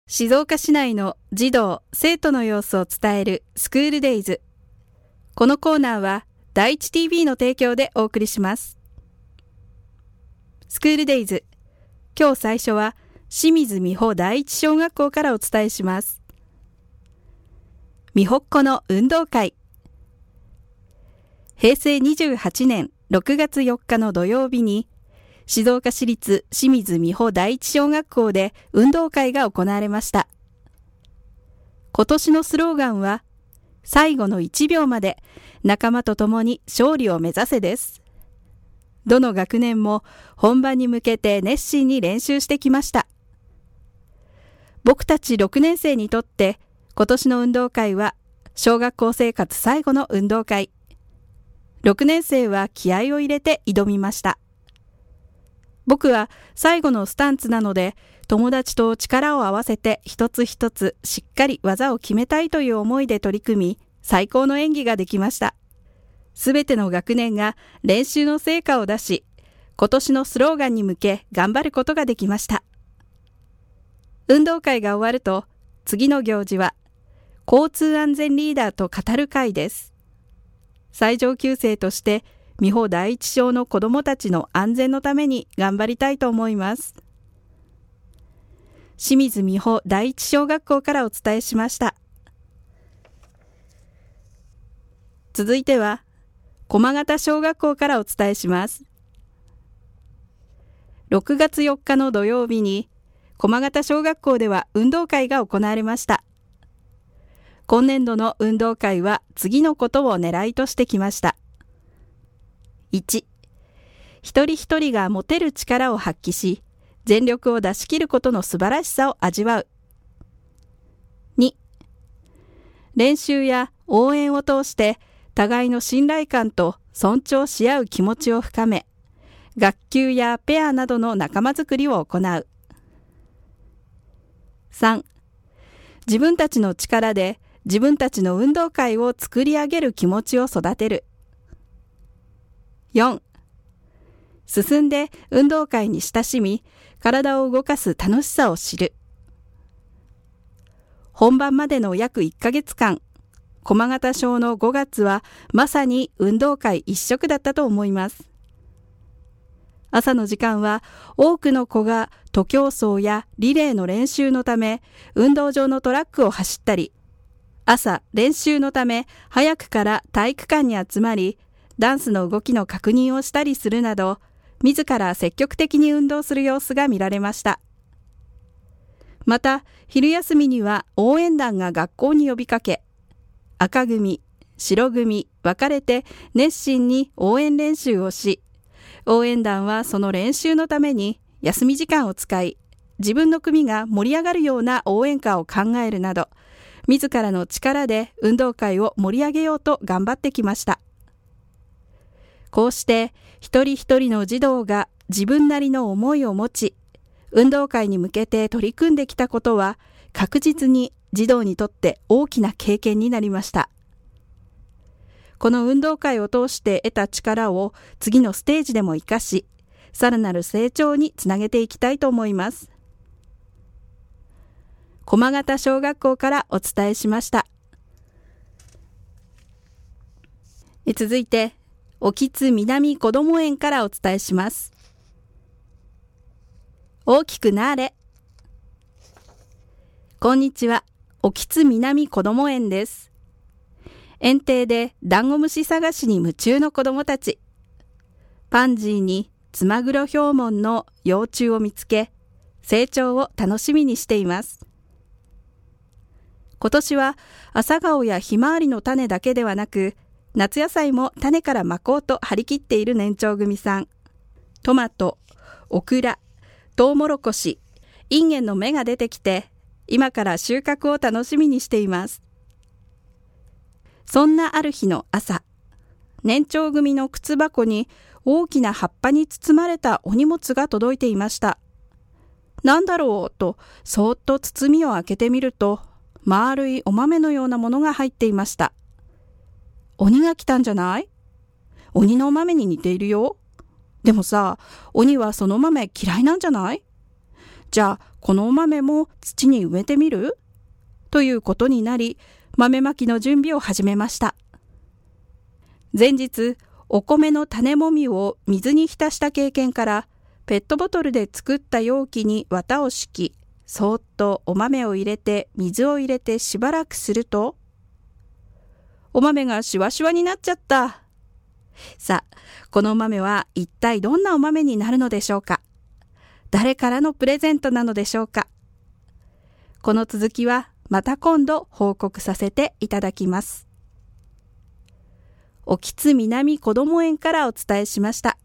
静岡市内の児童・生徒の様子を伝えるスクールデイズ。このコーナーは第一 TV の提供でお送りします。スクールデイズ。今日最初は清水美穂第一小学校からお伝えします。美穂っ子の運動会。平成28年6月4日の土曜日に静岡市立清水美穂第一小学校で運動会が行われました。今年のスローガンは、最後の1秒まで仲間と共に勝利を目指せです。どの学年も本番に向けて熱心に練習してきました。僕たち6年生にとって今年の運動会は小学校生活最後の運動会。6年生は気合を入れて挑みました。僕は最後のスタンツなので、友達と力を合わせて一つ一つしっかり技を決めたいという思いで取り組み、最高の演技ができました。すべての学年が練習の成果を出し、今年のスローガンに向け頑張ることができました。運動会が終わると、次の行事は、交通安全リーダーと語る会です。最上級生として、美穂第一小の子どもたちの安全のために頑張りたいと思います。清水美穂第一小学校からお伝えしました。続いては、駒形小学校からお伝えします。6月4日の土曜日に、駒形小学校では運動会が行われました。今年度の運動会は次のことを狙いとしてきました。1、一人一人が持てる力を発揮し、全力を出し切ることの素晴らしさを味わう。2、練習や応援を通して互いの信頼感と尊重し合う気持ちを深め、学級やペアなどの仲間づくりを行う。3、自分たちの力で自分たちの運動会を作り上げる気持ちを育てる。4、進んで運動会に親しみ、体を動かす楽しさを知る。本番までの約1ヶ月間、駒形小の5月はまさに運動会一色だったと思います。朝の時間は多くの子が徒競走やリレーの練習のため、運動場のトラックを走ったり、朝練習のため早くから体育館に集まり、ダンスの動きの確認をしたりするなど、自ら積極的に運動する様子が見られました。また、昼休みには応援団が学校に呼びかけ、赤組、白組分かれて熱心に応援練習をし、応援団はその練習のために休み時間を使い、自分の組が盛り上がるような応援歌を考えるなど、自らの力で運動会を盛り上げようと頑張ってきました。こうして一人一人の児童が自分なりの思いを持ち、運動会に向けて取り組んできたことは確実に児童にとって大きな経験になりました。この運動会を通して得た力を次のステージでも生かし、さらなる成長につなげていきたいと思います。駒形小学校からお伝えしました。続いて、興津南こども園からお伝えします。大きくなーれ。こんにちは、興津南こども園です。園庭でダンゴムシ探しに夢中の子どもたち。パンジーにツマグロヒョウモンの幼虫を見つけ、成長を楽しみにしています。今年は朝顔やひまわりの種だけではなく、夏野菜も種からまこうと張り切っている年長組さん。トマト、オクラ、トウモロコシ、インゲンの芽が出てきて、今から収穫を楽しみにしています。そんなある日の朝、年長組の靴箱に大きな葉っぱに包まれたお荷物が届いていました。なんだろうと、そーっと包みを開けてみると、丸いお豆のようなものが入っていました。鬼が来たんじゃない？鬼のお豆に似ているよ。でもさ、鬼はその豆嫌いなんじゃない？ じゃあこのお豆も土に埋めてみる？ということになり、豆まきの準備を始めました。前日、お米の種もみを水に浸した経験から、ペットボトルで作った容器に綿を敷き、そーっとお豆を入れて水を入れてしばらくすると、お豆がシワシワになっちゃった。さあ、このお豆は一体どんなお豆になるのでしょうか。誰からのプレゼントなのでしょうか。この続きはまた今度報告させていただきます。興津南こども園からお伝えしました。